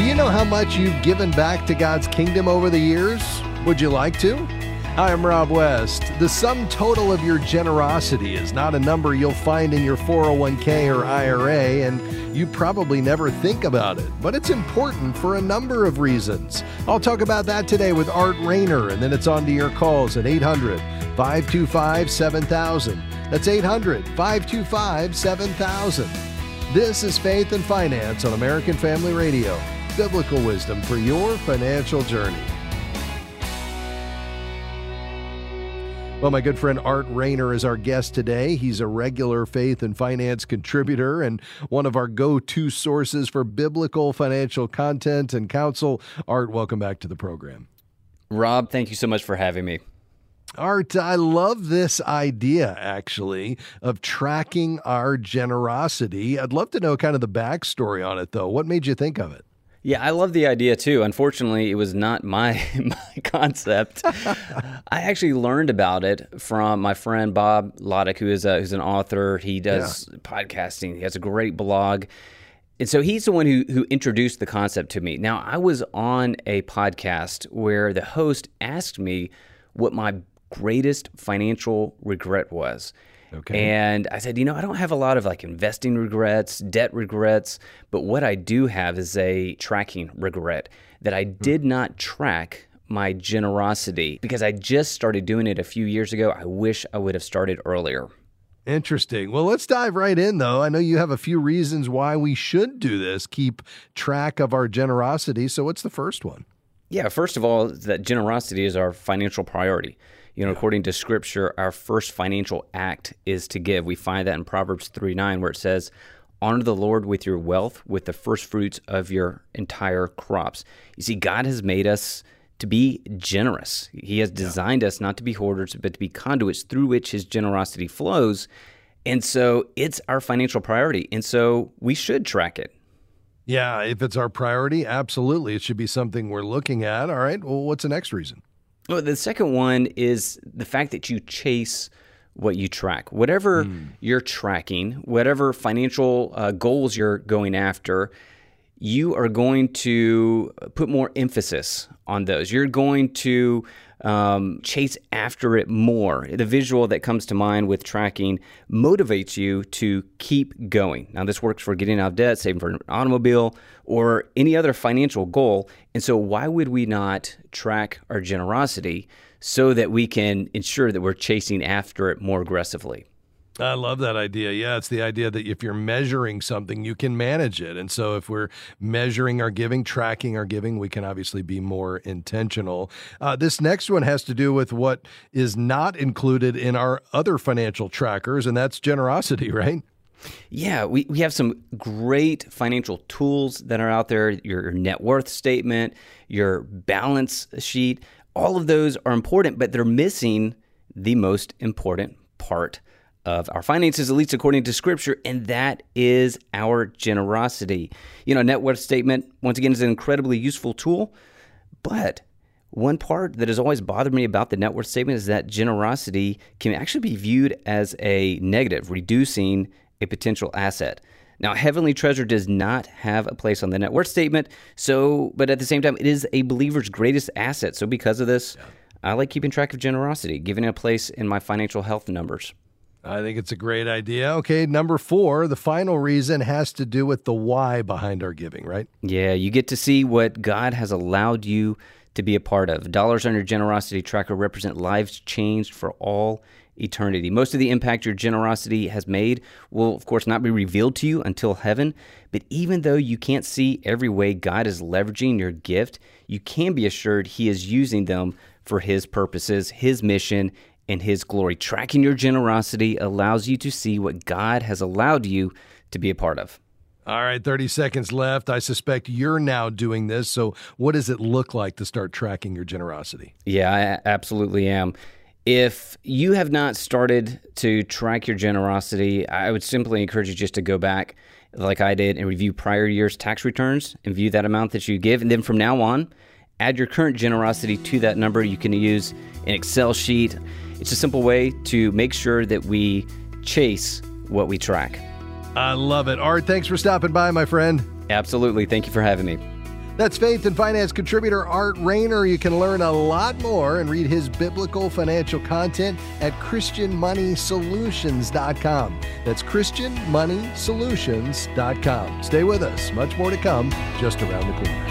Do you know how much you've given back to God's kingdom over the years? Would you like to? Hi, I'm Rob West. The sum total of your generosity is not a number you'll find in your 401k or IRA, and you probably never think about it, but it's important for a number of reasons. I'll talk about that today with Art Rayner, and then it's on to your calls at 800-525-7000. That's 800-525-7000. This is Faith and Finance on American Family Radio. Biblical wisdom for your financial journey. Well, my good friend Art Rayner is our guest today. He's a regular Faith and Finance contributor and one of our go-to sources for biblical financial content and counsel. Art, welcome back to the program. Rob, thank you so much for having me. Art, I love this idea, actually, of tracking our generosity. I'd love to know kind of the backstory on it, though. What made you think of it? Yeah, I love the idea too. Unfortunately, it was not my concept. I actually learned about it from my friend Bob Loddick, who's an author. He does podcasting. He has a great blog. And so he's the one who introduced the concept to me. Now, I was on a podcast where the host asked me what my greatest financial regret was. Okay. And I said, I don't have a lot of investing regrets, debt regrets, but what I do have is a tracking regret that I did not track my generosity because I just started doing it a few years ago. I wish I would have started earlier. Interesting. Well, let's dive right in, though. I know you have a few reasons why we should do this, keep track of our generosity. So what's the first one? Yeah, first of all, that generosity is our financial priority. According to Scripture, our first financial act is to give. We find that in Proverbs 3:9, where it says, honor the Lord with your wealth, with the first fruits of your entire crops. You see, God has made us to be generous. He has designed us not to be hoarders, but to be conduits through which his generosity flows. And so it's our financial priority. And so we should track it. Yeah, if it's our priority, absolutely. It should be something we're looking at. All right. Well, what's the next reason? Well, the second one is the fact that you chase what you track. Whatever you're tracking, whatever financial goals you're going after, you are going to put more emphasis on those. You're going to chase after it more. The visual that comes to mind with tracking motivates you to keep going. Now, this works for getting out of debt, saving for an automobile, or any other financial goal. And so why would we not track our generosity so that we can ensure that we're chasing after it more aggressively? I love that idea. Yeah, it's the idea that if you're measuring something, you can manage it. And so if we're measuring our giving, tracking our giving, we can obviously be more intentional. This next one has to do with what is not included in our other financial trackers, and that's generosity, right? Yeah, we have some great financial tools that are out there, your net worth statement, your balance sheet. All of those are important, but they're missing the most important part of our finances, at least according to Scripture, and that is our generosity. Net worth statement, once again, is an incredibly useful tool, but one part that has always bothered me about the net worth statement is that generosity can actually be viewed as a negative, reducing a potential asset. Now, heavenly treasure does not have a place on the net worth statement, but at the same time, it is a believer's greatest asset. So because of this, I like keeping track of generosity, giving it a place in my financial health numbers. I think it's a great idea. Okay, number 4, the final reason has to do with the why behind our giving, right? Yeah, you get to see what God has allowed you to be a part of. Dollars on your generosity tracker represent lives changed for all eternity. Most of the impact your generosity has made will, of course, not be revealed to you until heaven. But even though you can't see every way God is leveraging your gift, you can be assured he is using them for his purposes, his mission, and his glory. Tracking your generosity allows you to see what God has allowed you to be a part of. All right, 30 seconds left. I suspect you're now doing this. So what does it look like to start tracking your generosity? Yeah, I absolutely am. If you have not started to track your generosity, I would simply encourage you just to go back like I did and review prior year's tax returns and view that amount that you give. And then from now on, add your current generosity to that number. You can use an Excel sheet. It's a simple way to make sure that we chase what we track. I love it. Art, thanks for stopping by, my friend. Absolutely. Thank you for having me. That's faith and finance contributor Art Rayner. You can learn a lot more and read his biblical financial content at ChristianMoneySolutions.com. That's ChristianMoneySolutions.com. Stay with us. Much more to come just around the corner.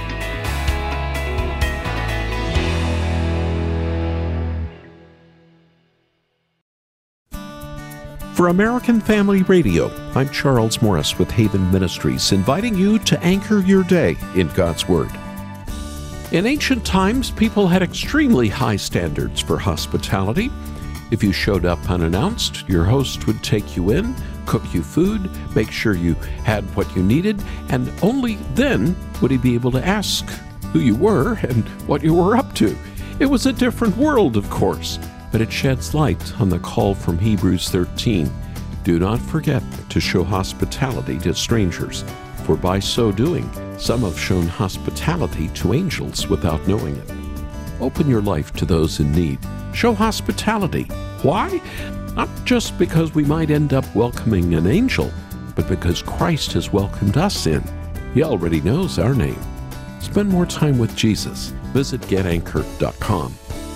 For American Family Radio, I'm Charles Morris with Haven Ministries, inviting you to anchor your day in God's Word. In ancient times, people had extremely high standards for hospitality. If you showed up unannounced, your host would take you in, cook you food, make sure you had what you needed, and only then would he be able to ask who you were and what you were up to. It was a different world, of course, but it sheds light on the call from Hebrews 13. Do not forget to show hospitality to strangers, for by so doing, some have shown hospitality to angels without knowing it. Open your life to those in need. Show hospitality. Why? Not just because we might end up welcoming an angel, but because Christ has welcomed us in. He already knows our name. Spend more time with Jesus. Visit getanchored.com.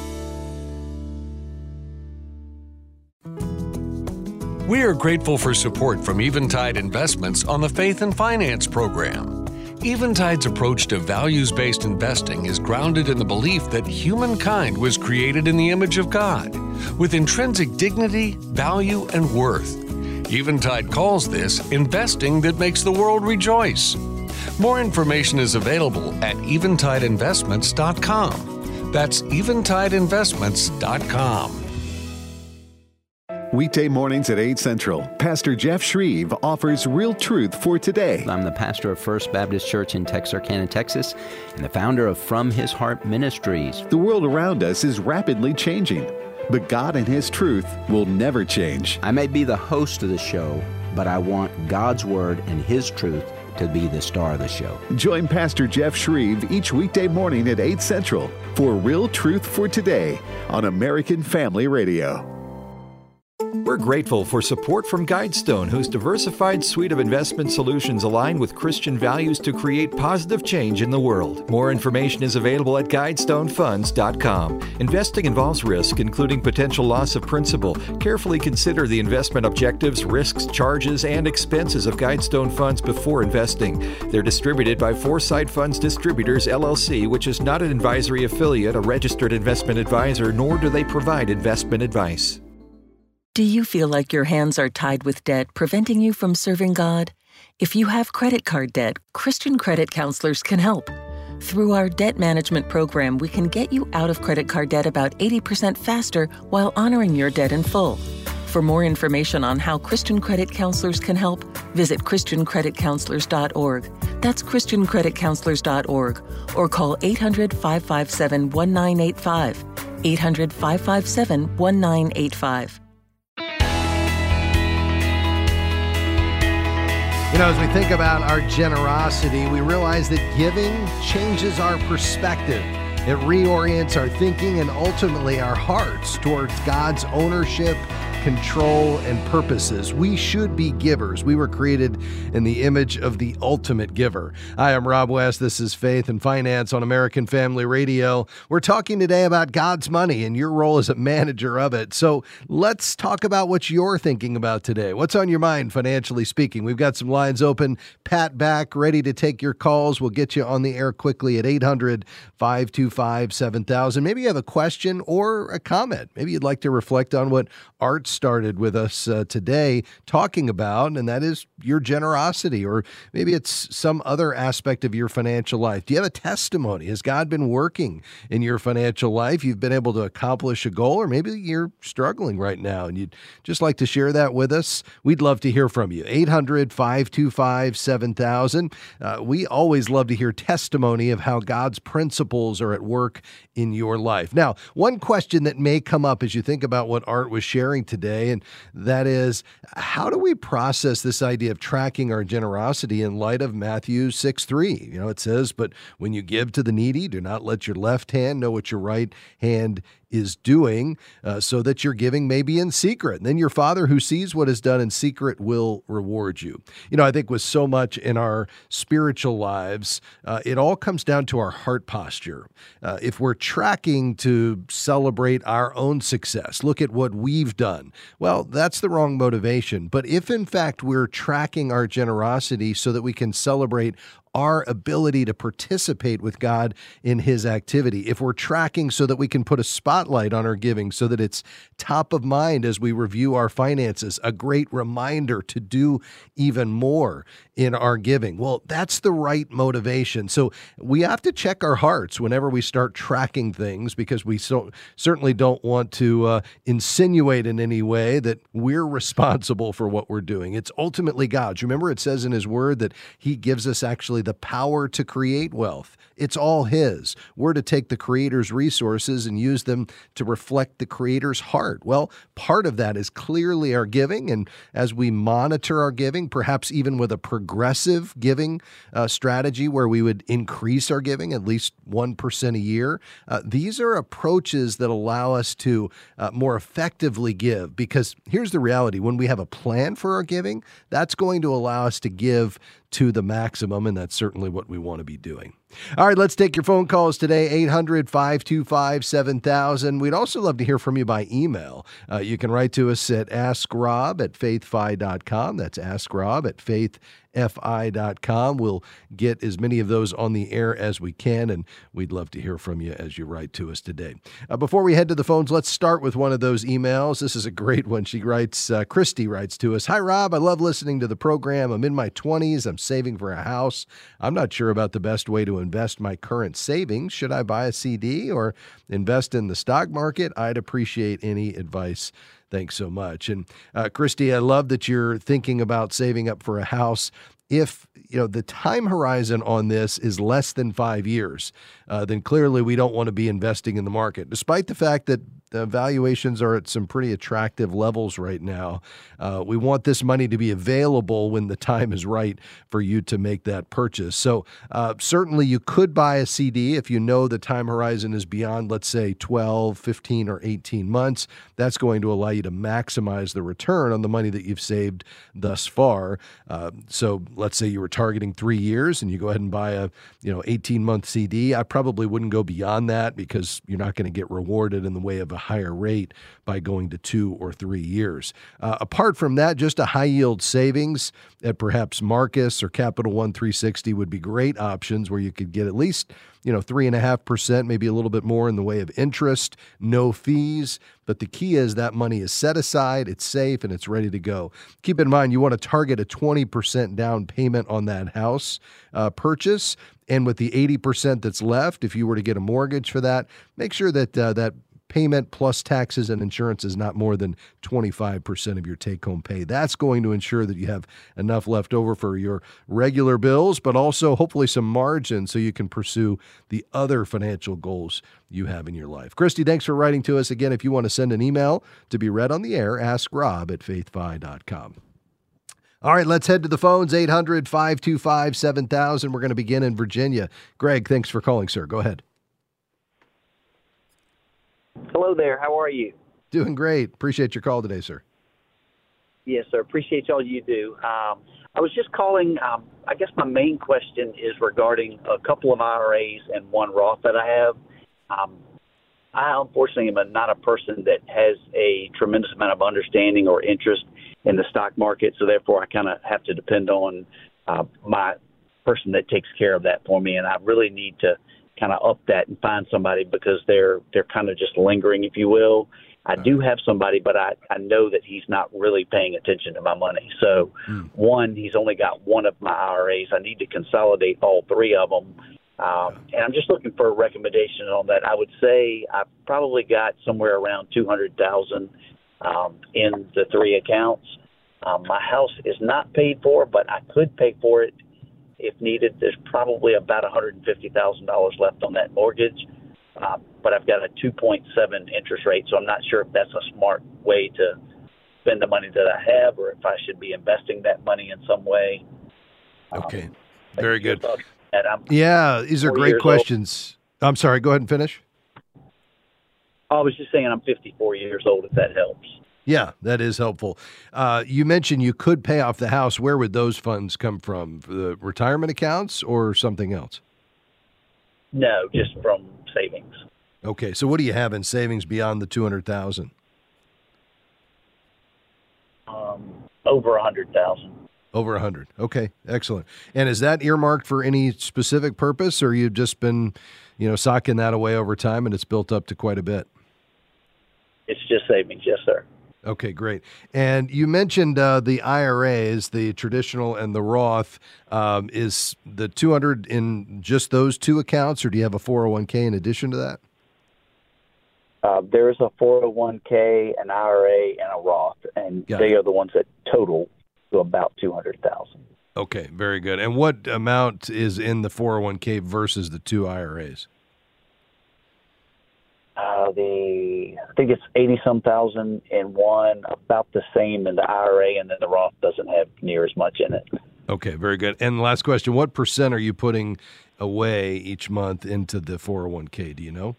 We are grateful for support from Eventide Investments on the Faith and Finance program. Eventide's approach to values-based investing is grounded in the belief that humankind was created in the image of God, with intrinsic dignity, value, and worth. Eventide calls this investing that makes the world rejoice. More information is available at eventideinvestments.com. That's eventideinvestments.com. Weekday mornings at 8 Central, Pastor Jeff Shreve offers real truth for today. I'm the pastor of First Baptist Church in Texarkana, Texas, and the founder of From His Heart Ministries. The world around us is rapidly changing, but God and His truth will never change. I may be the host of the show, but I want God's Word and His truth to be the star of the show. Join Pastor Jeff Shreve each weekday morning at 8 Central for Real Truth for Today on American Family Radio. We're grateful for support from Guidestone, whose diversified suite of investment solutions align with Christian values to create positive change in the world. More information is available at GuidestoneFunds.com. Investing involves risk, including potential loss of principal. Carefully consider the investment objectives, risks, charges, and expenses of Guidestone Funds before investing. They're distributed by Foresight Funds Distributors, LLC, which is not an advisory affiliate, a registered investment advisor, nor do they provide investment advice. Do you feel like your hands are tied with debt, preventing you from serving God? If you have credit card debt, Christian credit counselors can help. Through our debt management program, we can get you out of credit card debt about 80% faster while honoring your debt in full. For more information on how Christian credit counselors can help, visit ChristianCreditCounselors.org. That's ChristianCreditCounselors.org, or call 800-557-1985. 800-557-1985. You know, as we think about our generosity, we realize that giving changes our perspective. It reorients our thinking and ultimately our hearts towards God's ownership, control, and purposes. We should be givers. We were created in the image of the ultimate giver. Hi, I'm Rob West. This is Faith and Finance on American Family Radio. We're talking today about God's money and your role as a manager of it. So let's talk about what you're thinking about today. What's on your mind, financially speaking? We've got some lines open. Pat back, ready to take your calls. We'll get you on the air quickly at 800-525-7000. Maybe you have a question or a comment. Maybe you'd like to reflect on what Art started with us today talking about, and that is your generosity, or maybe it's some other aspect of your financial life. Do you have a testimony? Has God been working in your financial life? You've been able to accomplish a goal, or maybe you're struggling right now and you'd just like to share that with us. We'd love to hear from you. 800-525-7000. We always love to hear testimony of how God's principles are at work in your life. Now, one question that may come up as you think about what Art was sharing today, and that is, how do we process this idea of tracking our generosity in light of Matthew 6:3? You know, it says, but when you give to the needy, do not let your left hand know what your right hand is doing so that your giving may be in secret. And then your Father who sees what is done in secret will reward you. You know, I think with so much in our spiritual lives, it all comes down to our heart posture. If we're tracking to celebrate our own success, look at what we've done, well, that's the wrong motivation. But if in fact we're tracking our generosity so that we can celebrate our ability to participate with God in his activity, if we're tracking so that we can put a spotlight on our giving so that it's top of mind as we review our finances, a great reminder to do even more in our giving, well, that's the right motivation. So we have to check our hearts whenever we start tracking things, because we certainly don't want to insinuate in any way that we're responsible for what we're doing. It's ultimately God's. Remember, it says in his word that he gives us actually the power to create wealth. It's all his. We're to take the Creator's resources and use them to reflect the Creator's heart. Well, part of that is clearly our giving, and as we monitor our giving, perhaps even with a progressive giving strategy where we would increase our giving at least 1% a year, these are approaches that allow us to more effectively give, because here's the reality. When we have a plan for our giving, that's going to allow us to give to the maximum, and that's certainly what we want to be doing. All right, let's take your phone calls today, 800-525-7000. We'd also love to hear from you by email. You can write to us at askrob@faithfi.com. That's askrob@faithfi.com. We'll get as many of those on the air as we can, and we'd love to hear from you as you write to us today. Before we head to the phones, let's start with one of those emails. This is a great one. She writes, Christy writes to us, "Hi, Rob. I love listening to the program. I'm in my 20s. I'm saving for a house. I'm not sure about the best way to invest my current savings. Should I buy a CD or invest in the stock market? I'd appreciate any advice. Thanks so much." And Christy, I love that you're thinking about saving up for a house. If the time horizon on this is less than 5 years, then clearly we don't want to be investing in the market, despite the fact that the valuations are at some pretty attractive levels right now. We want this money to be available when the time is right for you to make that purchase. So certainly you could buy a CD if you know the time horizon is beyond, let's say, 12, 15, or 18 months. That's going to allow you to maximize the return on the money that you've saved thus far. So let's say you were targeting 3 years and you go ahead and buy a 18-month CD. I probably wouldn't go beyond that, because you're not going to get rewarded in the way of a higher rate by going to 2 or 3 years. Apart from that, just a high-yield savings at perhaps Marcus or Capital One 360 would be great options where you could get at least 3.5%, maybe a little bit more in the way of interest, no fees. But the key is that money is set aside, it's safe, and it's ready to go. Keep in mind, you want to target a 20% down payment on that house purchase. And with the 80% that's left, if you were to get a mortgage for that, make sure that that payment plus taxes and insurance is not more than 25% of your take-home pay. That's going to ensure that you have enough left over for your regular bills, but also hopefully some margin so you can pursue the other financial goals you have in your life. Christy, thanks for writing to us. Again, if you want to send an email to be read on the air, askrob@faithfi.com. All right, let's head to the phones, 800-525-7000. We're going to begin in Virginia. Greg, thanks for calling, sir. Go ahead. Hello there. How are you? Doing great. Appreciate your call today, sir. Yes, sir. Appreciate all you do. I was just calling. I guess my main question is regarding a couple of IRAs and one Roth that I have. I unfortunately am not a person that has a tremendous amount of understanding or interest in the stock market, so therefore I kind of have to depend on my person that takes care of that for me, and I really need to kind of up that and find somebody because they're kind of just lingering, if you will. I do have somebody, but I know that he's not really paying attention to my money. So one, he's only got one of my IRAs. I need to consolidate all three of them. And I'm just looking for a recommendation on that. I would say I've probably got somewhere around $200,000 in the three accounts. My house is not paid for, but I could pay for it if needed. There's probably about $150,000 left on that mortgage, but I've got a 2.7 interest rate, so I'm not sure if that's a smart way to spend the money that I have or if I should be investing that money in some way. Okay, very good. And Yeah, these are great questions. I'm sorry, go ahead and finish. I was just saying I'm 54 years old, if that helps. Yeah, that is helpful. You mentioned you could pay off the house. Where would those funds come from? The retirement accounts or something else? No, just from savings. Okay, so what do you have in savings beyond the $200,000? Over 100,000. Over 100. Okay, excellent. And is that earmarked for any specific purpose, or you've just been, socking that away over time and it's built up to quite a bit? It's just savings, yes, sir. Okay, great. And you mentioned the IRAs, the traditional and the Roth. Is the 200 in just those two accounts, or do you have a 401k in addition to that? There's a 401k, an IRA, and a Roth, and they are the ones that total to about 200,000. Okay, very good. And what amount is in the 401k versus the two IRAs? I think it's 80-some thousand in one, about the same in the IRA, and then the Roth doesn't have near as much in it. Okay, very good. And last question, what % are you putting away each month into the 401k? Do you know?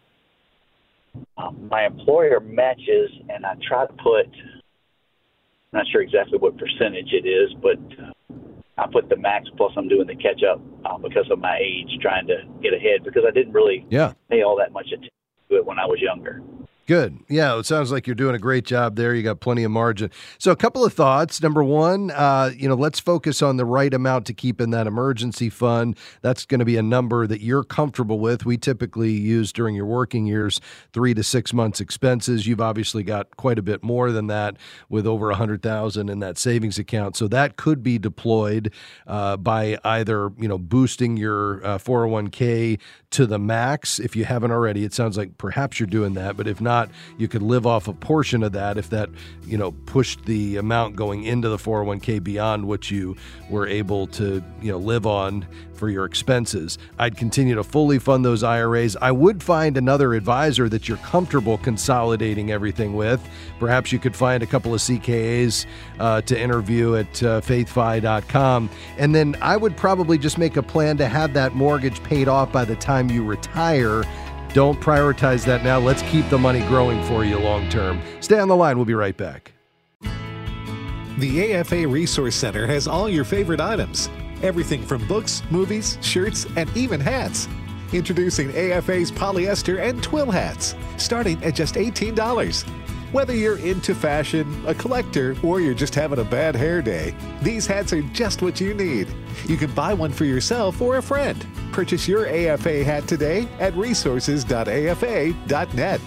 My employer matches, and I try to put, I'm not sure exactly what percentage it is, but I put the max, plus I'm doing the catch-up because of my age, trying to get ahead, because I didn't really pay all that much attention to it when I was younger. Good. Yeah, it sounds like you're doing a great job there. You got plenty of margin. So a couple of thoughts. Number one, let's focus on the right amount to keep in that emergency fund. That's going to be a number that you're comfortable with. We typically use during your working years 3 to 6 months expenses. You've obviously got quite a bit more than that with over 100,000 in that savings account. So that could be deployed by either, boosting your 401k to the max. If you haven't already, it sounds like perhaps you're doing that, but if not, you could live off a portion of that if that, pushed the amount going into the 401k beyond what you were able to, live on for your expenses. I'd continue to fully fund those IRAs. I would find another advisor that you're comfortable consolidating everything with. Perhaps you could find a couple of CKAs to interview at faithfi.com. And then I would probably just make a plan to have that mortgage paid off by the time you retire. Don't prioritize that now. Let's keep the money growing for you long term. Stay on the line. We'll be right back. The AFA Resource Center has all your favorite items. Everything from books, movies, shirts, and even hats. Introducing AFA's polyester and twill hats, starting at just $18. Whether you're into fashion, a collector, or you're just having a bad hair day, these hats are just what you need. You can buy one for yourself or a friend. Purchase your AFA hat today at resources.afa.net.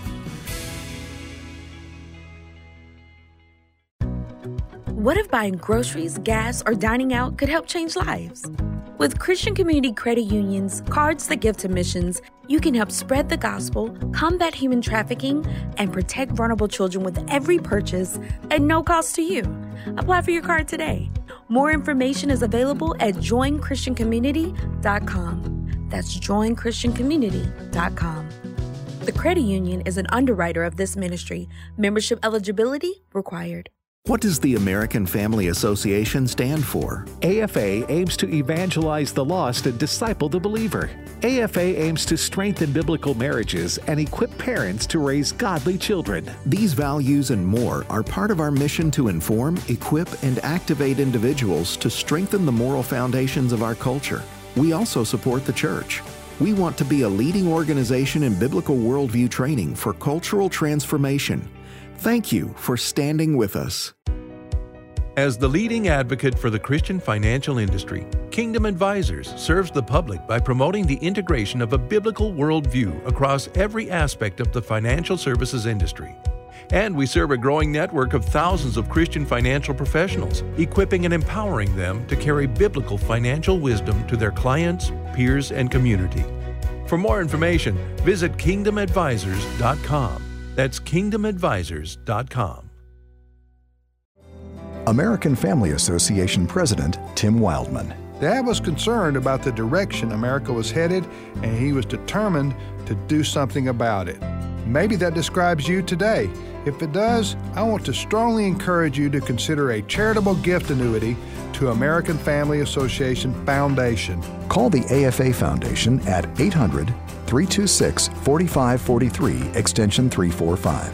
What if buying groceries, gas, or dining out could help change lives? With Christian Community Credit Union's Cards That Give to Missions, you can help spread the gospel, combat human trafficking, and protect vulnerable children with every purchase at no cost to you. Apply for your card today. More information is available at joinchristiancommunity.com. That's joinchristiancommunity.com. The credit union is an underwriter of this ministry. Membership eligibility required. What does the American Family Association stand for? AFA aims to evangelize the lost and disciple the believer. AFA aims to strengthen biblical marriages and equip parents to raise godly children. These values and more are part of our mission to inform, equip, and activate individuals to strengthen the moral foundations of our culture. We also support the church. We want to be a leading organization in biblical worldview training for cultural transformation. Thank you for standing with us. As the leading advocate for the Christian financial industry, Kingdom Advisors serves the public by promoting the integration of a biblical worldview across every aspect of the financial services industry. And we serve a growing network of thousands of Christian financial professionals, equipping and empowering them to carry biblical financial wisdom to their clients, peers, and community. For more information, visit kingdomadvisors.com. That's kingdomadvisors.com. American Family Association President Tim Wildman. Dad was concerned about the direction America was headed, and he was determined to do something about it. Maybe that describes you today. If it does, I want to strongly encourage you to consider a charitable gift annuity to American Family Association Foundation. Call the AFA Foundation at 800 326-4543, extension 345.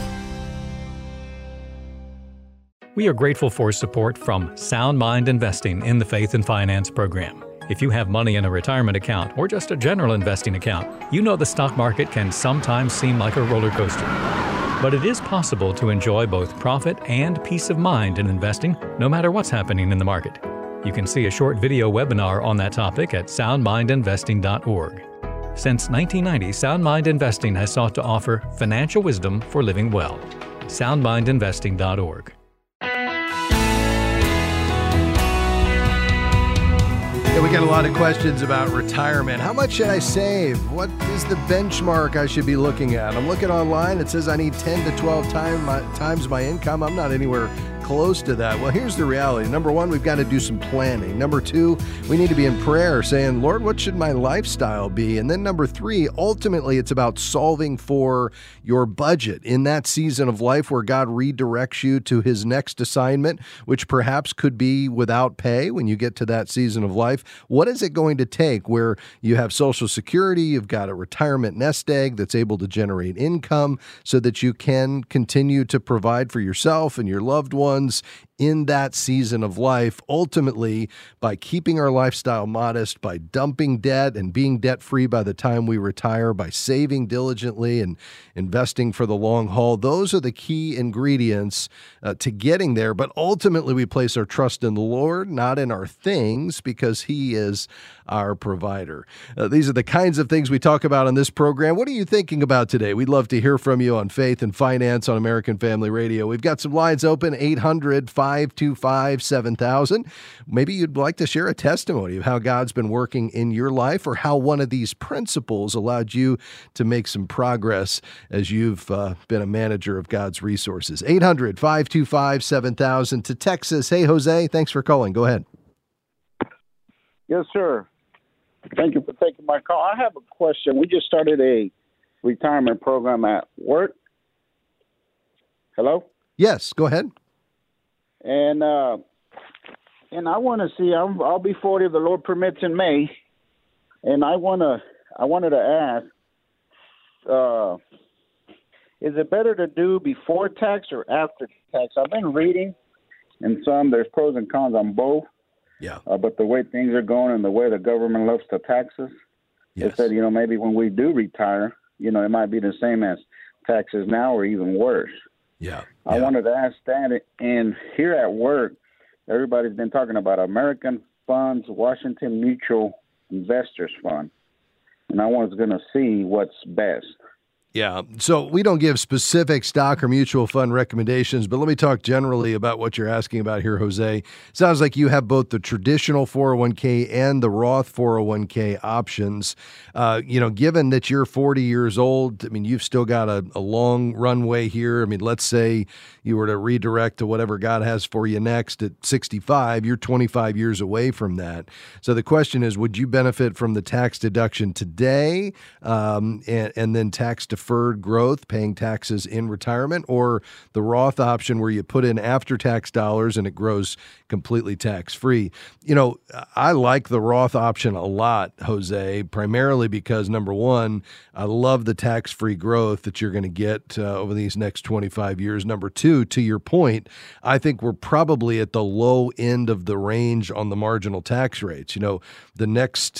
We are grateful for support from Sound Mind Investing in the Faith and Finance program. If you have money in a retirement account or just a general investing account, you know the stock market can sometimes seem like a roller coaster. But it is possible to enjoy both profit and peace of mind in investing, no matter what's happening in the market. You can see a short video webinar on that topic at soundmindinvesting.org. Since 1990, Sound Mind Investing has sought to offer financial wisdom for living well. soundmindinvesting.org. Yeah, we got a lot of questions about retirement. How much should I save? What is the benchmark I should be looking at? I'm looking online. It says I need 10 to 12 times my income. I'm not anywhere close to that. Well, here's the reality. Number one, we've got to do some planning. Number two, we need to be in prayer saying, Lord, what should my lifestyle be? And then number three, ultimately, it's about solving for your budget in that season of life where God redirects you to his next assignment, which perhaps could be without pay when you get to that season of life. What is it going to take where you have Social Security, you've got a retirement nest egg that's able to generate income so that you can continue to provide for yourself and your loved ones in that season of life, ultimately by keeping our lifestyle modest, by dumping debt and being debt-free by the time we retire, by saving diligently and investing for the long haul. Those are the key ingredients to getting there. But ultimately, we place our trust in the Lord, not in our things, because he is our provider. These are the kinds of things we talk about on this program. What are you thinking about today? We'd love to hear from you on Faith and Finance on American Family Radio. We've got some lines open, 800-525-7000. Maybe you'd like to share a testimony of how God's been working in your life or how one of these principles allowed you to make some progress as you've been a manager of God's resources. 800-525-7000 to Texas. Hey, Jose, thanks for calling. Go ahead. Yes, sir. Thank you for taking my call. I have a question. We just started a retirement program at work. Hello? Yes, go ahead. And I want to see. I'll be 40 if the Lord permits in May, and I wanted to ask, is it better to do before tax or after tax? I've been reading, and there's pros and cons on both. Yeah. But the way things are going and the way the government loves to tax us, yes. They said, maybe when we do retire, it might be the same as taxes now or even worse. Yeah. I wanted to ask that. And here at work, everybody's been talking about American Funds, Washington Mutual Investors Fund. And I was going to see what's best. Yeah, so we don't give specific stock or mutual fund recommendations, but let me talk generally about what you're asking about here, Jose. Sounds like you have both the traditional 401k and the Roth 401k options. Given that you're 40 years old, I mean, you've still got a long runway here. I mean, let's say you were to redirect to whatever God has for you next at 65, you're 25 years away from that. So the question is, would you benefit from the tax deduction today and then tax deferred growth, paying taxes in retirement, or the Roth option where you put in after-tax dollars and it grows completely tax-free? I like the Roth option a lot, Jose, primarily because, number one, I love the tax-free growth that you're going to get over these next 25 years. Number two, to your point, I think we're probably at the low end of the range on the marginal tax rates. The next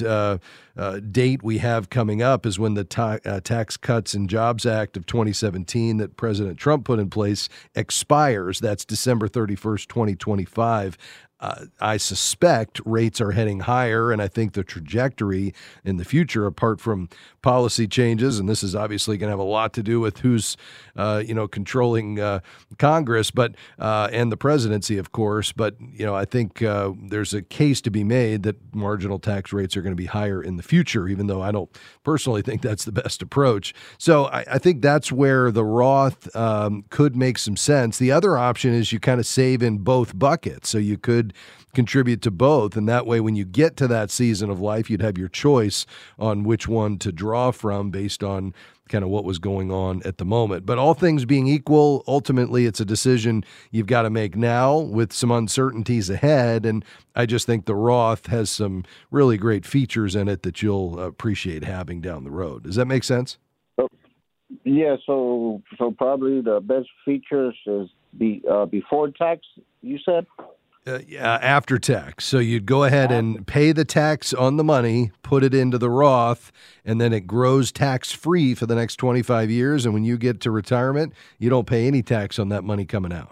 date we have coming up is when the Tax Cuts and Jobs Act of 2017 that President Trump put in place expires. That's December 31st, 2025. I suspect rates are heading higher, and I think the trajectory in the future, apart from policy changes, and this is obviously going to have a lot to do with who's, controlling Congress, but and the presidency, of course. But I think there's a case to be made that marginal tax rates are going to be higher in the future, even though I don't personally think that's the best approach. So I think that's where the Roth could make some sense. The other option is you kind of save in both buckets, so you could could contribute to both. And that way, when you get to that season of life, you'd have your choice on which one to draw from based on kind of what was going on at the moment. But all things being equal, ultimately, it's a decision you've got to make now with some uncertainties ahead. And I just think the Roth has some really great features in it that you'll appreciate having down the road. Does that make sense? Yeah, so probably the best features is before tax, you said? After tax. So you'd go ahead and pay the tax on the money, put it into the Roth, and then it grows tax-free for the next 25 years. And when you get to retirement, you don't pay any tax on that money coming out.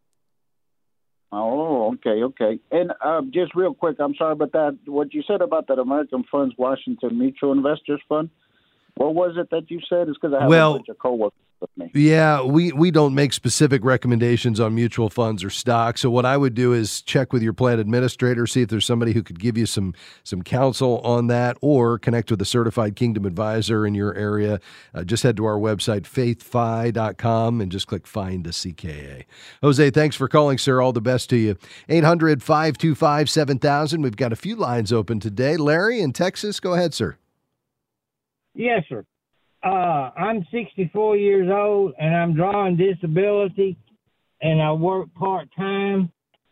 Oh, okay. And just real quick, I'm sorry about that. What you said about that American Funds Washington Mutual Investors Fund, what was it that you said? It's because I have a bunch of coworkers with me. Yeah, we don't make specific recommendations on mutual funds or stocks. So what I would do is check with your plan administrator, see if there's somebody who could give you some counsel on that, or connect with a certified Kingdom advisor in your area. Just head to our website, faithfi.com, and just click Find a CKA. Jose, thanks for calling, sir. All the best to you. 800-525-7000. We've got a few lines open today. Larry in Texas, go ahead, sir. Yes, sir. I'm 64 years old, and I'm drawing disability, and I work part-time.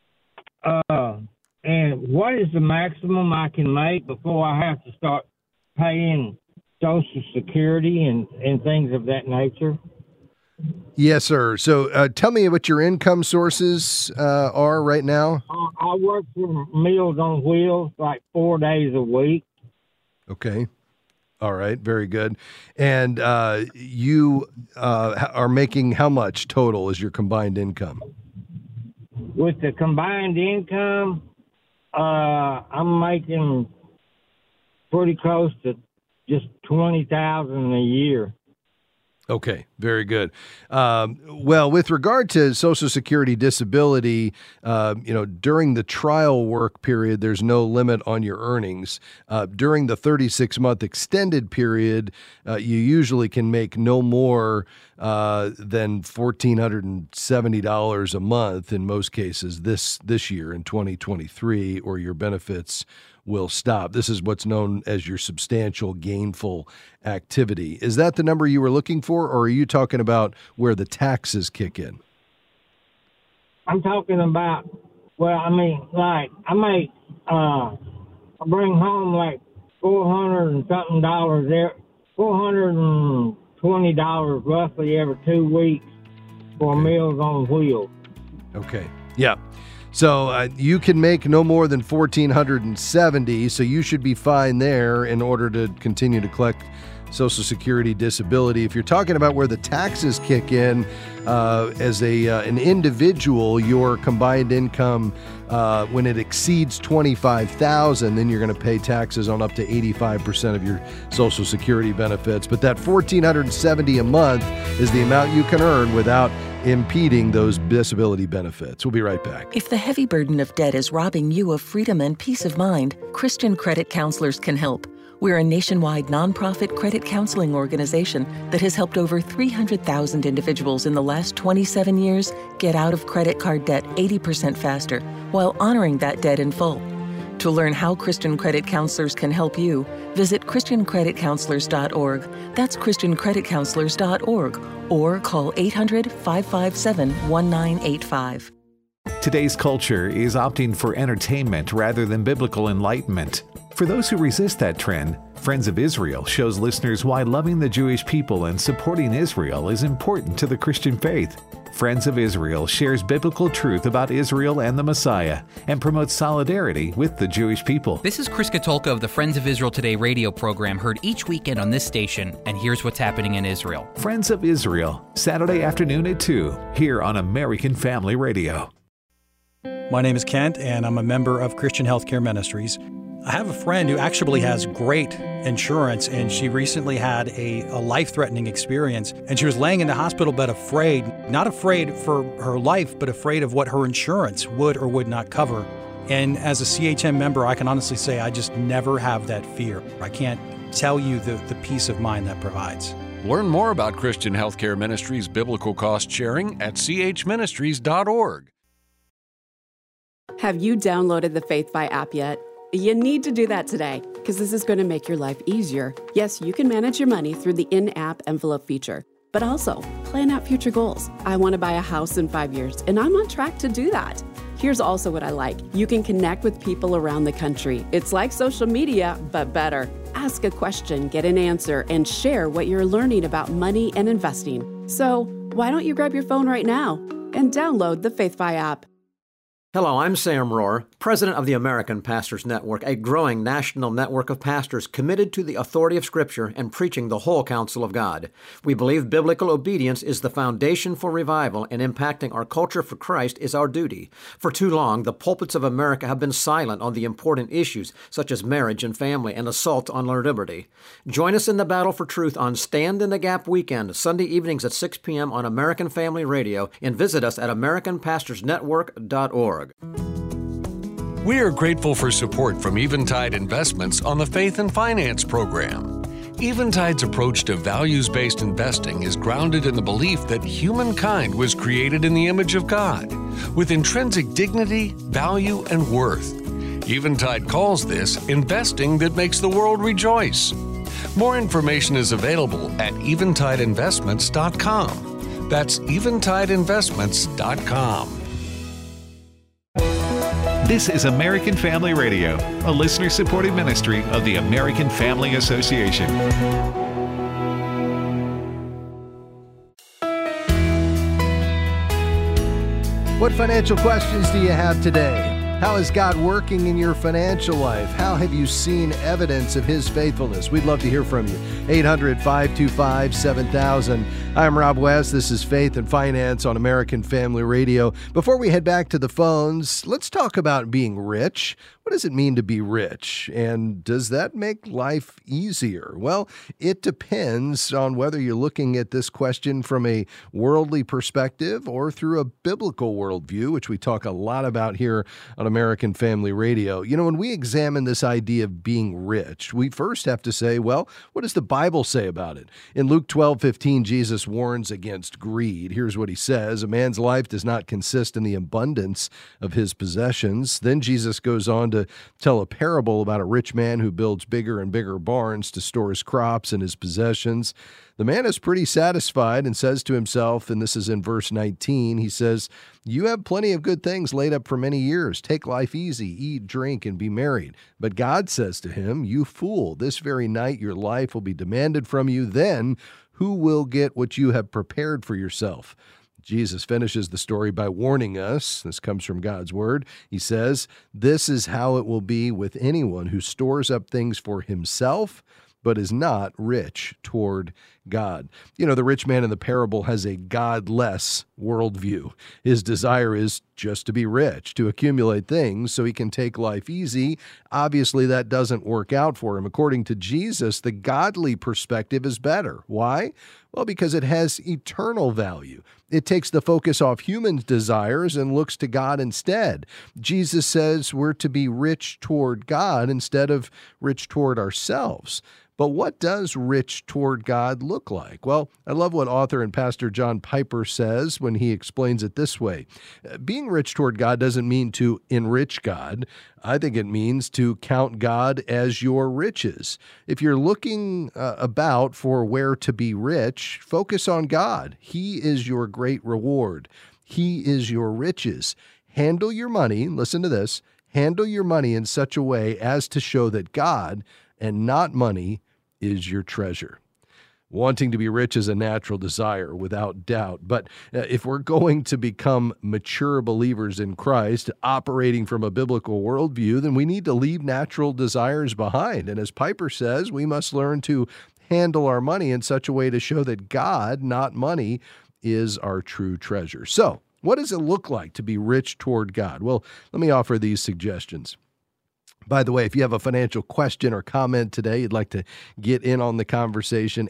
And what is the maximum I can make before I have to start paying Social Security and things of that nature? Yes, sir. So tell me what your income sources are right now. I work for Meals on Wheels like 4 days a week. Okay. All right, very good. And you are making how much total is your combined income? With the combined income, I'm making pretty close to just $20,000 a year. Okay, very good. Well, with regard to Social Security disability, during the trial work period, there's no limit on your earnings. During the 36-month extended period, you usually can make no more than $1,470 a month in most cases this year in 2023, or your benefits will stop. This is what's known as your substantial gainful activity. Is that the number you were looking for, or are you talking about where the taxes kick in? I'm talking about, I bring home like $400 and something dollars, $420 roughly every 2 weeks for Meals on Wheels. Okay. Yeah. So you can make no more than $1,470, so you should be fine there in order to continue to collect Social Security disability. If you're talking about where the taxes kick in, as an individual, your combined income, when it exceeds $25,000, then you're going to pay taxes on up to 85% of your Social Security benefits. But that $1,470 a month is the amount you can earn without impeding those disability benefits. We'll be right back. If the heavy burden of debt is robbing you of freedom and peace of mind, Christian Credit Counselors can help. We're a nationwide nonprofit credit counseling organization that has helped over 300,000 individuals in the last 27 years get out of credit card debt 80% faster while honoring that debt in full. To learn how Christian Credit Counselors can help you, visit ChristianCreditCounselors.org. That's ChristianCreditCounselors.org, or call 800-557-1985. Today's culture is opting for entertainment rather than biblical enlightenment. For those who resist that trend, Friends of Israel shows listeners why loving the Jewish people and supporting Israel is important to the Christian faith. Friends of Israel shares biblical truth about Israel and the Messiah and promotes solidarity with the Jewish people. This is Chris Katulka of the Friends of Israel Today radio program, heard each weekend on this station, and here's what's happening in Israel. Friends of Israel, Saturday afternoon at 2, here on American Family Radio. My name is Kent, and I'm a member of Christian Healthcare Ministries. I have a friend who actually has great insurance, and she recently had a life-threatening experience, and she was laying in the hospital bed afraid, not afraid for her life, but afraid of what her insurance would or would not cover. And as a CHM member, I can honestly say I just never have that fear. I can't tell you the peace of mind that provides. Learn more about Christian Healthcare Ministries biblical cost sharing at chministries.org. Have you downloaded the Faith by app yet? You need to do that today, because this is going to make your life easier. Yes, you can manage your money through the in-app envelope feature, but also plan out future goals. I want to buy a house in 5 years, and I'm on track to do that. Here's also what I like. You can connect with people around the country. It's like social media, but better. Ask a question, get an answer, and share what you're learning about money and investing. So why don't you grab your phone right now and download the Faith by app? Hello, I'm Sam Rohr, president of the American Pastors Network, a growing national network of pastors committed to the authority of Scripture and preaching the whole counsel of God. We believe biblical obedience is the foundation for revival, and impacting our culture for Christ is our duty. For too long, the pulpits of America have been silent on the important issues such as marriage and family and assault on our liberty. Join us in the battle for truth on Stand in the Gap weekend, Sunday evenings at 6 p.m. on American Family Radio, and visit us at AmericanPastorsNetwork.org. We are grateful for support from Eventide Investments on the Faith and Finance program. Eventide's approach to values-based investing is grounded in the belief that humankind was created in the image of God, with intrinsic dignity, value, and worth. Eventide calls this investing that makes the world rejoice. More information is available at eventideinvestments.com. That's eventideinvestments.com. This is American Family Radio, a listener-supported ministry of the American Family Association. What financial questions do you have today? How is God working in your financial life? How have you seen evidence of His faithfulness? We'd love to hear from you. 800-525-7000. I'm Rob West. This is Faith and Finance on American Family Radio. Before we head back to the phones, let's talk about being rich. What does it mean to be rich? And does that make life easier? Well, it depends on whether you're looking at this question from a worldly perspective or through a biblical worldview, which we talk a lot about here on American Family Radio. You know, when we examine this idea of being rich, we first have to say, well, what does the Bible say about it? In Luke 12:15, Jesus warns against greed. Here's what he says: a man's life does not consist in the abundance of his possessions. Then Jesus goes on to tell a parable about a rich man who builds bigger and bigger barns to store his crops and his possessions. The man is pretty satisfied and says to himself, and this is in verse 19, he says, "You have plenty of good things laid up for many years. Take life easy, eat, drink, and be merry." But God says to him, "You fool, this very night your life will be demanded from you. Then who will get what you have prepared for yourself?" Jesus finishes the story by warning us. This comes from God's Word. He says, "This is how it will be with anyone who stores up things for himself, but is not rich toward God." You know, the rich man in the parable has a godless worldview. His desire is just to be rich, to accumulate things so he can take life easy. Obviously, that doesn't work out for him. According to Jesus, the godly perspective is better. Why? Well, because it has eternal value. It takes the focus off human desires and looks to God instead. Jesus says we're to be rich toward God instead of rich toward ourselves. But what does rich toward God look like? Well, I love what author and pastor John Piper says when he explains it this way. Being rich toward God doesn't mean to enrich God. I think it means to count God as your riches. If you're looking about for where to be rich, focus on God. He is your great reward. He is your riches. Handle your money, listen to this, handle your money in such a way as to show that God and not money is your treasure. Wanting to be rich is a natural desire, without doubt. But if we're going to become mature believers in Christ, operating from a biblical worldview, then we need to leave natural desires behind. And as Piper says, we must learn to handle our money in such a way to show that God, not money, is our true treasure. So, what does it look like to be rich toward God? Well, let me offer these suggestions. By the way, if you have a financial question or comment today, you'd like to get in on the conversation,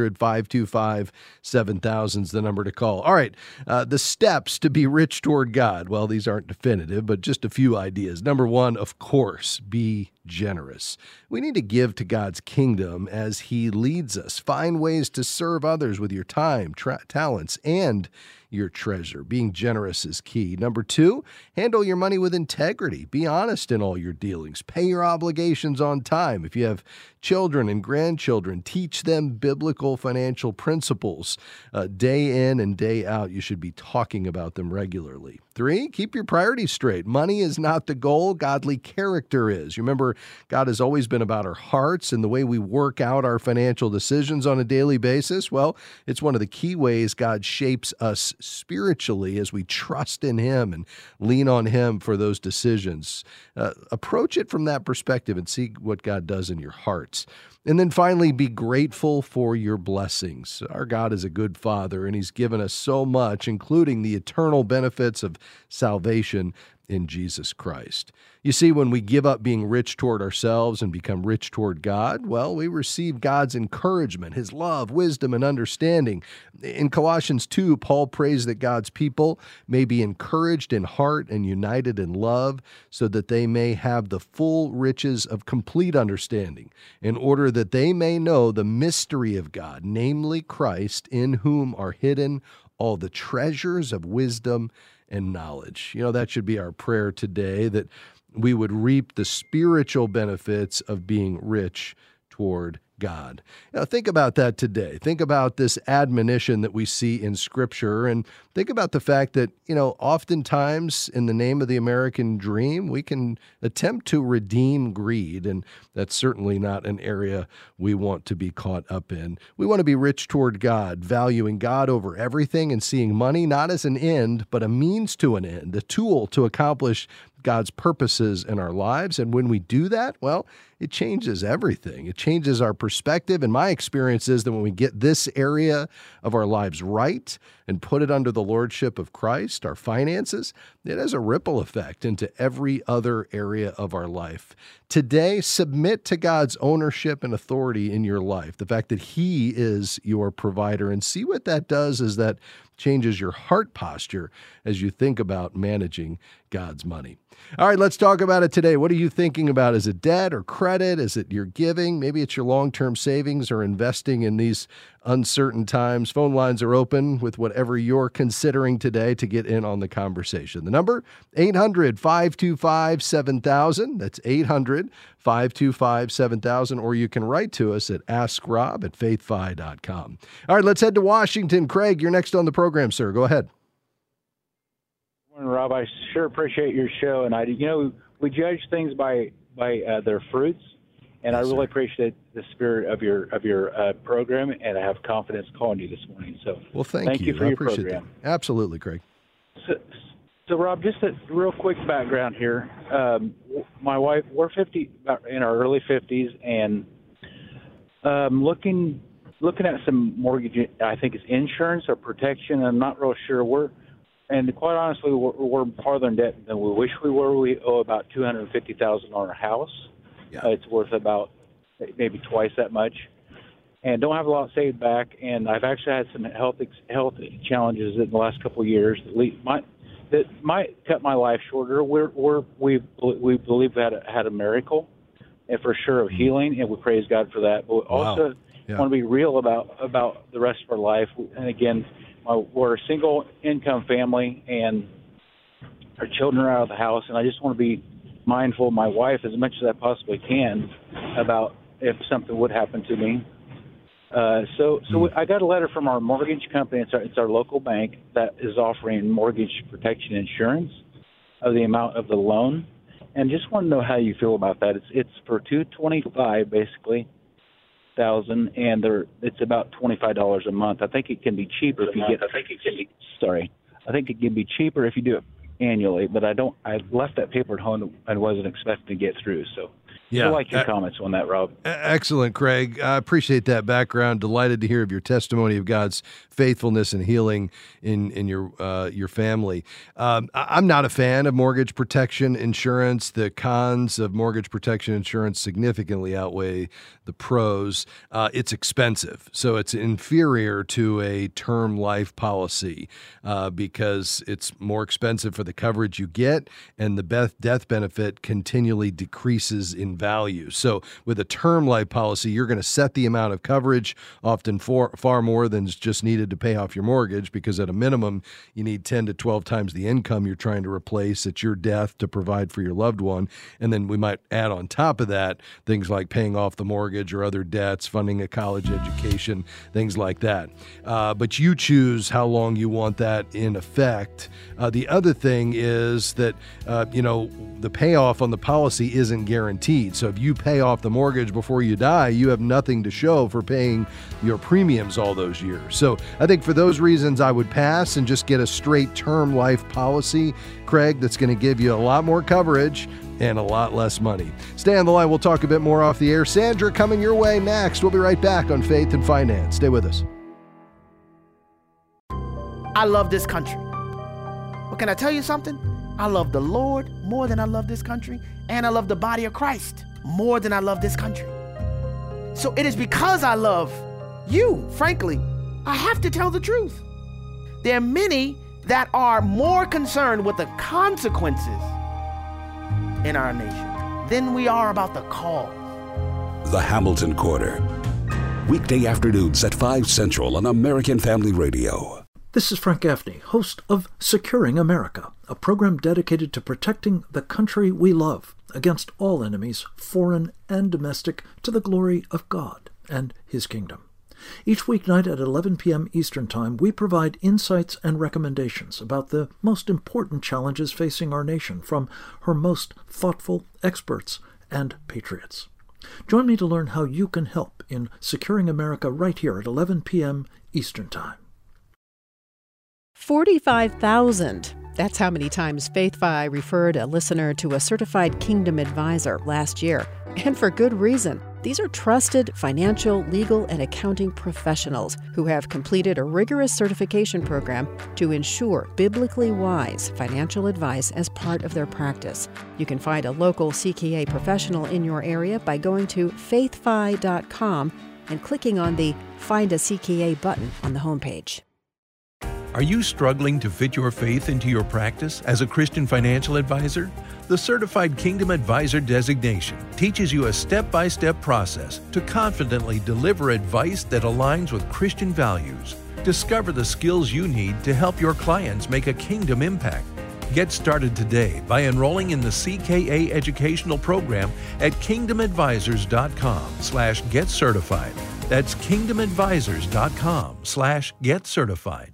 800-525-7000 is the number to call. All right, the steps to be rich toward God. Well, these aren't definitive, but just a few ideas. Number one, of course, be generous. We need to give to God's kingdom as He leads us. Find ways to serve others with your time, talents, and your treasure. Being generous is key. Number 2, handle your money with integrity. Be honest in all your dealings. Pay your obligations on time. If you have children and grandchildren, teach them biblical financial principles. Day in and day out, you should be talking about them regularly. 3, keep your priorities straight. Money is not the goal. Godly character is. You remember, God has always been about our hearts and the way we work out our financial decisions on a daily basis. Well, it's one of the key ways God shapes us spiritually as we trust in Him and lean on Him for those decisions. Approach it from that perspective and see what God does in your hearts. And then finally, be grateful for your blessings. Our God is a good Father, and He's given us so much, including the eternal benefits of salvation in Jesus Christ. You see, when we give up being rich toward ourselves and become rich toward God, well, we receive God's encouragement, His love, wisdom, and understanding. In Colossians 2, Paul prays that God's people may be encouraged in heart and united in love, so that they may have the full riches of complete understanding, in order that they may know the mystery of God, namely Christ, in whom are hidden all the treasures of wisdom and knowledge. That should be our prayer today, that we would reap the spiritual benefits of being rich toward God. Think about that today. Think about this admonition that we see in Scripture, and think about the fact that, oftentimes in the name of the American dream, we can attempt to redeem greed, and that's certainly not an area we want to be caught up in. We want to be rich toward God, valuing God over everything and seeing money not as an end, but a means to an end, a tool to accomplish God's purposes in our lives. And when we do that, well, it changes everything. It changes our perspective. And my experience is that when we get this area of our lives right and put it under the lordship of Christ, our finances, it has a ripple effect into every other area of our life. Today, submit to God's ownership and authority in your life, the fact that He is your provider, and see what that does is that changes your heart posture as you think about managing God's money. All right, let's talk about it today. What are you thinking about? Is it debt or credit? Is it your giving? Maybe it's your long-term savings or investing in these uncertain times. Phone lines are open with whatever you're considering today to get in on the conversation. The number, 800-525-7000. That's 800-525-7000. Or you can write to us at askrob@faithfi.com. All right, let's head to Washington. Craig, you're next on the program, sir. Go ahead. Morning, Rob. I sure appreciate your show, and we judge things by their fruits, and yes, I really appreciate the spirit of your program, and I have confidence calling you this morning. So, well, thank you for your program. That. Absolutely, Craig. So, Rob, just a real quick background here. My wife, we're in our early 50s, and looking at some mortgage. I think it's insurance or protection. I'm not real sure. And quite honestly, we're farther in debt than we wish we were. We owe about $250,000 on our house. Yeah. It's worth about maybe twice that much, and don't have a lot saved back. And I've actually had some health challenges in the last couple of years that might cut my life shorter. We believe that had a miracle, and for sure of healing, and we praise God for that. But we also want to be real about the rest of our life. And again, we're a single income family, and our children are out of the house, and I just want to be mindful of my wife as much as I possibly can about if something would happen to me. So I got a letter from our mortgage company. It's our local bank that is offering mortgage protection insurance of the amount of the loan, and just want to know how you feel about that. It's for $225 basically. $1,000, and it's about $25 a month. I think it can be cheaper if you get. I think it can be cheaper if you do it annually. But I left that paper at home and wasn't expecting to get through. So I like your comments on that, Rob. Excellent, Craig. I appreciate that background. Delighted to hear of your testimony of God's faithfulness and healing in your family. I'm not a fan of mortgage protection insurance. The cons of mortgage protection insurance significantly outweigh the pros. It's expensive, so it's inferior to a term life policy because it's more expensive for the coverage you get, and the death benefit continually decreases in value. So with a term life policy, you're going to set the amount of coverage, often far more than is just needed to pay off your mortgage, because at a minimum, you need 10 to 12 times the income you're trying to replace at your death to provide for your loved one. And then we might add on top of that things like paying off the mortgage or other debts, funding a college education, things like that. But you choose how long you want that in effect. The other thing is that, the payoff on the policy isn't guaranteed. So if you pay off the mortgage before you die, you have nothing to show for paying your premiums all those years. So I think for those reasons, I would pass and just get a straight term life policy, Craig, that's going to give you a lot more coverage and a lot less money. Stay on the line. We'll talk a bit more off the air. Sandra coming your way next. We'll be right back on Faith and Finance. Stay with us. I love this country. Well, can I tell you something? I love the Lord more than I love this country, and I love the body of Christ more than I love this country. So it is because I love you, frankly, I have to tell the truth. There are many that are more concerned with the consequences in our nation than we are about the cause. The Hamilton Corner. Weekday afternoons at 5 Central on American Family Radio. This is Frank Gaffney, host of Securing America, a program dedicated to protecting the country we love against all enemies, foreign and domestic, to the glory of God and His kingdom. Each weeknight at 11 p.m. Eastern Time, we provide insights and recommendations about the most important challenges facing our nation from her most thoughtful experts and patriots. Join me to learn how you can help in Securing America right here at 11 p.m. Eastern Time. 45,000. That's how many times FaithFi referred a listener to a certified Kingdom advisor last year. And for good reason. These are trusted financial, legal, and accounting professionals who have completed a rigorous certification program to ensure biblically wise financial advice as part of their practice. You can find a local CKA professional in your area by going to faithfi.com and clicking on the Find a CKA button on the homepage. Are you struggling to fit your faith into your practice as a Christian financial advisor? The Certified Kingdom Advisor designation teaches you a step-by-step process to confidently deliver advice that aligns with Christian values. Discover the skills you need to help your clients make a kingdom impact. Get started today by enrolling in the CKA educational program at kingdomadvisors.com/getcertified. That's kingdomadvisors.com/getcertified.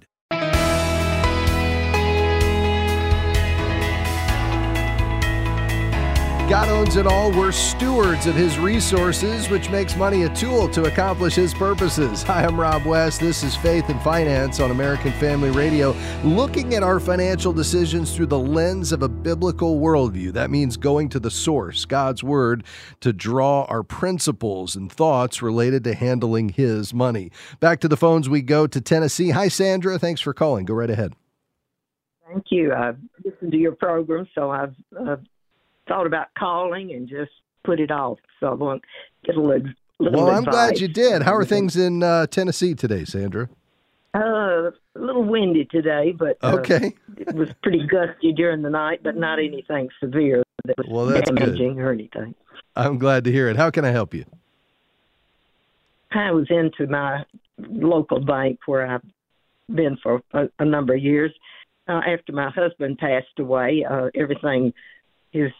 God owns it all. We're stewards of His resources, which makes money a tool to accomplish His purposes. Hi, I'm Rob West. This is Faith and Finance on American Family Radio, looking at our financial decisions through the lens of a biblical worldview. That means going to the source, God's Word, to draw our principles and thoughts related to handling His money. Back to the phones we go to Tennessee. Hi, Sandra. Thanks for calling. Go right ahead. Thank you. I've listened to your program, so I've thought about calling and just put it off. So I won't get a little Well, I'm advice. glad you did. How are things in Tennessee today, Sandra? A little windy today, but okay. It was pretty gusty during the night, but not anything severe that was that's damaging good. or anything. I'm glad to hear it. How can I help you? I was into my local bank where I've been for a number of years. After my husband passed away, everything, his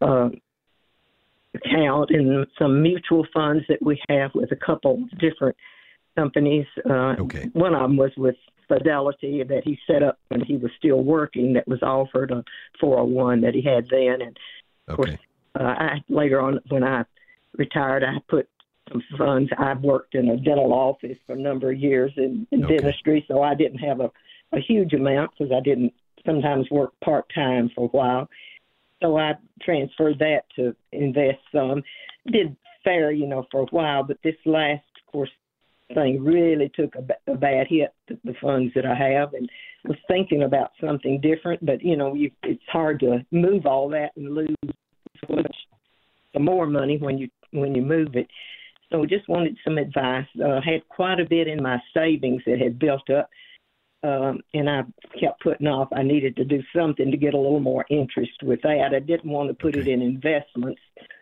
account and some mutual funds that we have with a couple different companies. One of them was with Fidelity that he set up when he was still working, that was offered a 401 that he had then. And of course, later on when I retired, I put some funds. I've worked in a dental office for a number of years in dentistry, so I didn't have a huge amount because I didn't sometimes work part-time for a while. So I transferred that to invest some. Did fair, for a while, but this last, of course, thing really took a bad hit to the funds that I have, and was thinking about something different. But it's hard to move all that and lose some more money when you move it. So just wanted some advice. Had quite a bit in my savings that had built up. And I kept putting off. I needed to do something to get a little more interest with that. I didn't want to put it in investments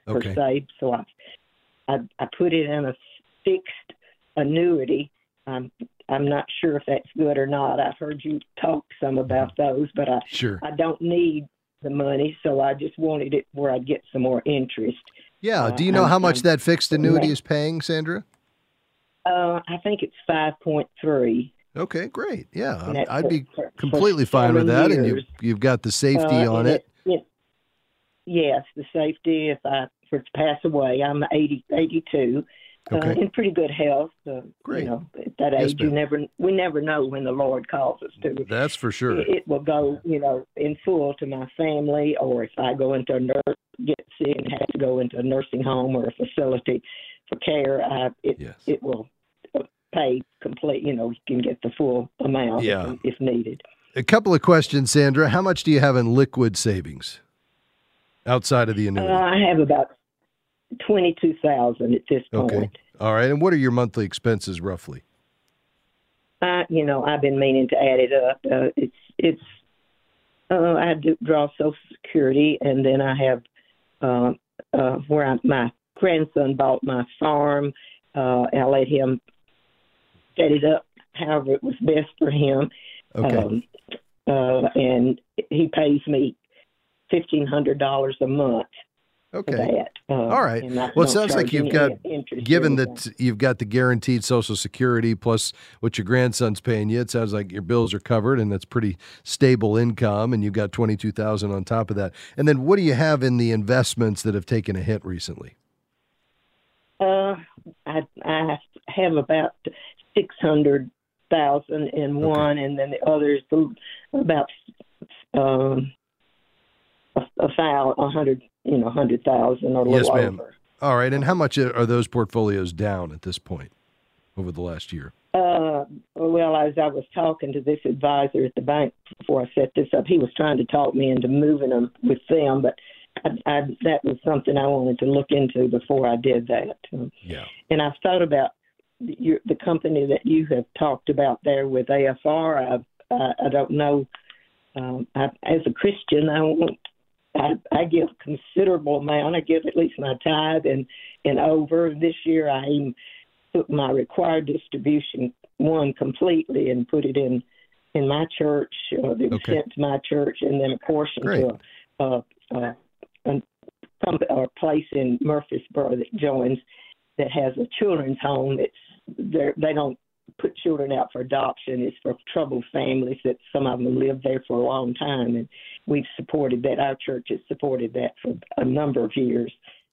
per Okay. se. So I put it in a fixed annuity. I'm not sure if that's good or not. I've heard you talk some about those, but I don't need the money, so I just wanted it where I'd get some more interest. Yeah. Do you know how much that fixed annuity is paying, Sandra? I think it's 5.3. Okay, great. Yeah, And that's I'd be for completely fine with 7 that, and years. you've got the safety on and it. Yes, the safety if I were to pass away. I'm 82, Okay. in pretty good health. Great. You know, at that Yes, age, ma'am. we never know when the Lord calls us to. That's for sure. It will go, in full to my family, or if I go into get sick and have to go into a nursing home or a facility for care, it will pay complete. You can get the full amount if needed. A couple of questions, Sandra. How much do you have in liquid savings outside of the annuity? I have about 22,000 at this point. Okay. All right. And what are your monthly expenses roughly? I've been meaning to add it up. I had to draw Social Security, and then I have where my grandson bought my farm. I let him set it up however it was best for him. Okay. And he pays me $1,500 a month. Okay. For that. All right. Well, it sounds like you've got, given that you've got the guaranteed Social Security plus what your grandson's paying you, it sounds like your bills are covered and that's pretty stable income, and you've got $22,000 on top of that. And then what do you have in the investments that have taken a hit recently? I have about 600,000 in one, and then the others about 100,000 or a little Yes, ma'am. over. All right. And how much are those portfolios down at this point over the last year? Well, as I was talking to this advisor at the bank before I set this up, he was trying to talk me into moving them with them, but that was something I wanted to look into before I did that. Yeah. And I've thought about the company that you have talked about there with AFR. I don't know. As a Christian, I give a considerable amount. I give at least my tithe and over. This year, I even took my required distribution completely and put it in my church. It was sent to my church, and then a portion to a place in Murfreesboro that joins that has a children's home. They don't put children out for adoption. It's for troubled families that some of them live there for a long time, and we've supported that. Our church has supported that for a number of years.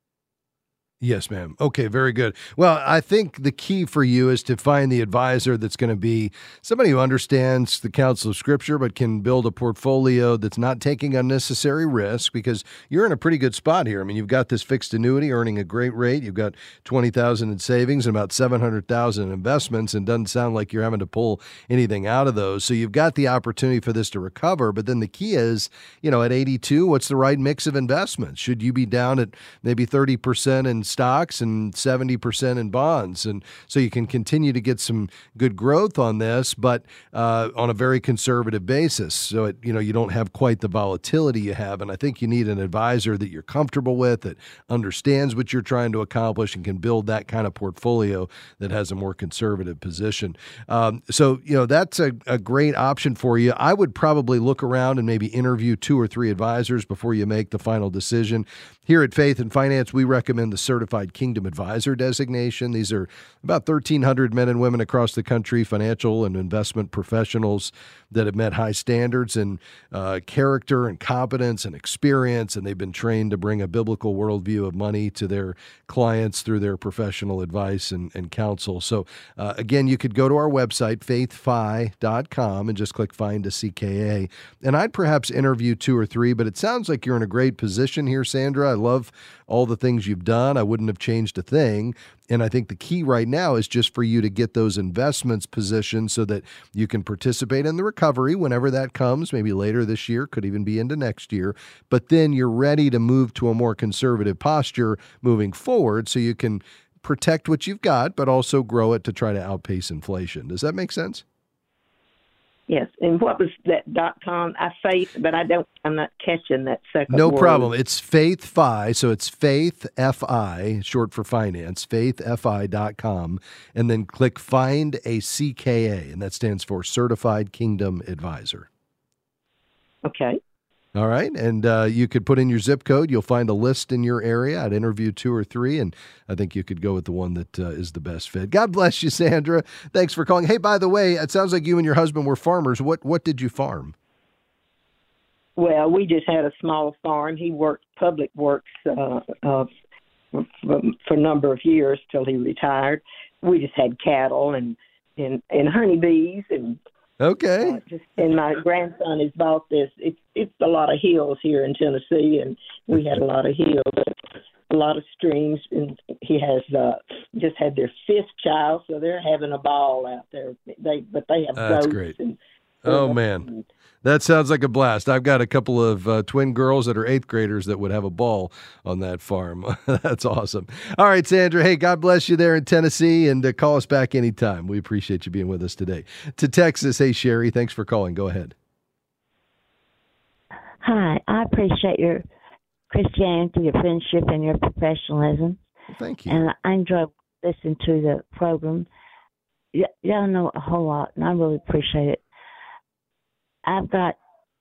Yes, ma'am. Okay, very good. Well, I think the key for you is to find the advisor that's going to be somebody who understands the counsel of Scripture but can build a portfolio that's not taking unnecessary risk, because you're in a pretty good spot here. I mean, you've got this fixed annuity earning a great rate. You've got $20,000 in savings and about $700,000 in investments, and doesn't sound like you're having to pull anything out of those. So you've got the opportunity for this to recover. But then the key is, at 82, what's the right mix of investments? Should you be down at maybe 30% in stocks and 70% in bonds? And so you can continue to get some good growth on this, but on a very conservative basis. So you don't have quite the volatility you have. And I think you need an advisor that you're comfortable with, that understands what you're trying to accomplish and can build that kind of portfolio that has a more conservative position. So that's a great option for you. I would probably look around and maybe interview 2 or 3 advisors before you make the final decision. Here at Faith and Finance, we recommend the Certified Kingdom Advisor designation. These are about 1,300 men and women across the country, financial and investment professionals that have met high standards in character and competence and experience, and they've been trained to bring a biblical worldview of money to their clients through their professional advice and counsel. So again, you could go to our website, faithfi.com, and just click Find a CKA. And I'd perhaps interview 2 or 3, but it sounds like you're in a great position here, Sandra. I love all the things you've done. I wouldn't have changed a thing. And I think the key right now is just for you to get those investments positioned so that you can participate in the recovery whenever that comes, maybe later this year, could even be into next year. But then you're ready to move to a more conservative posture moving forward so you can protect what you've got, but also grow it to try to outpace inflation. Does that make sense? Yes, and what was that .com? But I'm not catching that second No word. problem. It's FaithFi, so it's Faith, F-I, short for finance, faithfi.com, and then click Find a CKA, and that stands for Certified Kingdom Advisor. Okay. All right, and you could put in your zip code. You'll find a list in your area. I'd interview 2 or 3, and I think you could go with the one that is the best fit. God bless you, Sandra. Thanks for calling. Hey, by the way, it sounds like you and your husband were farmers. What did you farm? Well, we just had a small farm. He worked public works for a number of years till he retired. We just had cattle and honeybees and. Okay. And my grandson has bought this. It's a lot of hills here in Tennessee, and we had a lot of hills, a lot of streams. And he has just had their 5th child, so they're having a ball out there. They have That's goats. Great. And oh man, that sounds like a blast. I've got a couple of twin girls that are 8th graders that would have a ball on that farm. That's awesome. All right, Sandra. Hey, God bless you there in Tennessee, and call us back anytime. We appreciate you being with us today. To Texas, hey, Sherry, thanks for calling. Go ahead. Hi, I appreciate your Christianity, your friendship, and your professionalism. Well, thank you. And I enjoy listening to the program. Y'all know a whole lot, and I really appreciate it. I got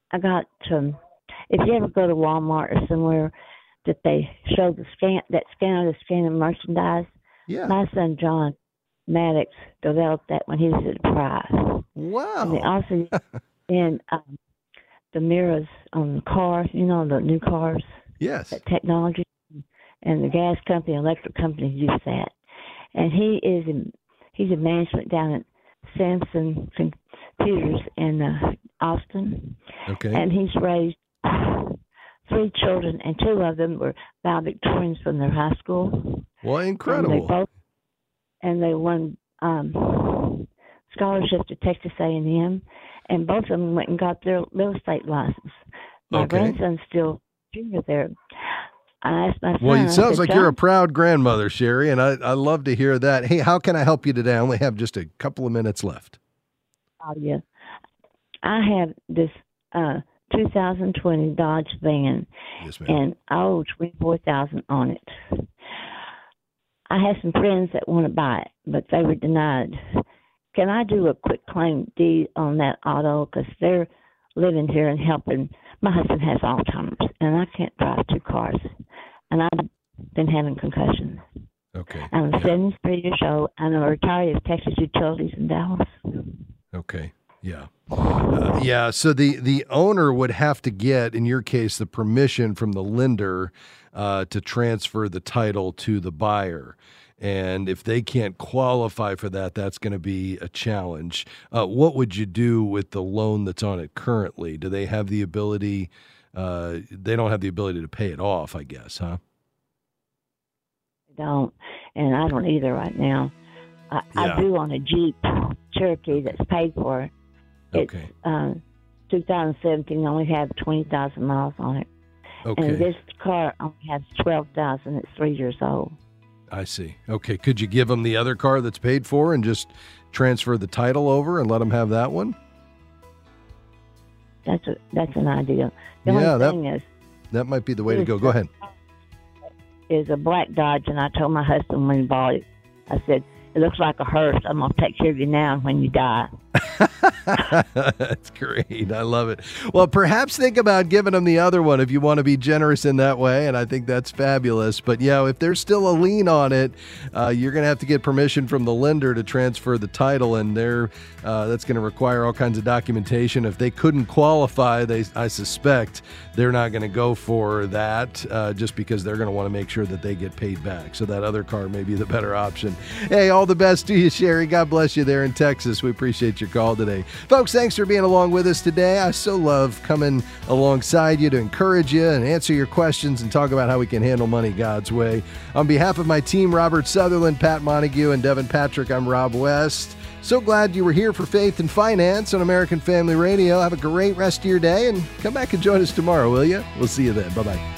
if you ever go to Walmart or somewhere that they show the scanning merchandise. Yeah. My son John Maddox developed that when he was at Price. Wow. And they also in the mirrors on the cars, the new cars. Yes. That technology and the gas company, electric company use that. And he's in management down at Samson Computers in Austin. Okay. And he's raised 3 children, and 2 of them were valedictorians from their high school. Well, incredible. And they won scholarships to Texas A&M, and both of them went and got their real estate license. My grandson's still junior there. I asked my son. Well, it sounds like John, you're a proud grandmother, Sherry, and I love to hear that. Hey, how can I help you today? I only have just a couple of minutes left. Oh, yeah. I have this 2020 Dodge van, yes, ma'am. And I owe $24,000 on it. I have some friends that want to buy it, but they were denied. Can I do a quick claim deed on that auto? Because they're living here and helping. My husband has Alzheimer's, and I can't drive 2 cars, and I've been having concussions. Okay. I'm 73 years old. I'm a retiree of Texas Utilities in Dallas. Okay. Yeah. So the owner would have to get, in your case, the permission from the lender to transfer the title to the buyer. And if they can't qualify for that, that's going to be a challenge. What would you do with the loan that's on it currently? Do they have the ability? They don't have the ability to pay it off, I guess, huh? I don't, and I don't either right now. I do on a Jeep Cherokee that's paid for. Okay. It's 2017. Only have 20,000 miles on it. Okay. And this car only has 12,000. It's 3 years old. I see. Okay. Could you give them the other car that's paid for and just transfer the title over and let them have that one? That's an idea. The only thing is that might be the way to go. Go ahead. Is a black Dodge, and I told my husband when he bought it, I said, "It looks like a hearse. I'm gonna take care of you now and when you die." That's great. I love it. Well, perhaps think about giving them the other one if you want to be generous in that way, and I think that's fabulous. But yeah, if there's still a lien on it, you're going to have to get permission from the lender to transfer the title, and that's going to require all kinds of documentation. If they couldn't qualify, I suspect they're not going to go for that just because they're going to want to make sure that they get paid back. So that other car may be the better option. Hey, all the best to you, Sherry. God bless you there in Texas. We appreciate your call today. Folks, thanks for being along with us today. I so love coming alongside you to encourage you and answer your questions and talk about how we can handle money God's way. On behalf of my team, Robert Sutherland, Pat Montague, and Devin Patrick, I'm Rob West. So glad you were here for Faith and Finance on American Family Radio. Have a great rest of your day and come back and join us tomorrow, will you? We'll see you then. Bye-bye.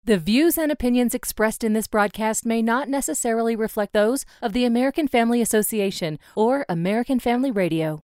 The views and opinions expressed in this broadcast may not necessarily reflect those of the American Family Association or American Family Radio.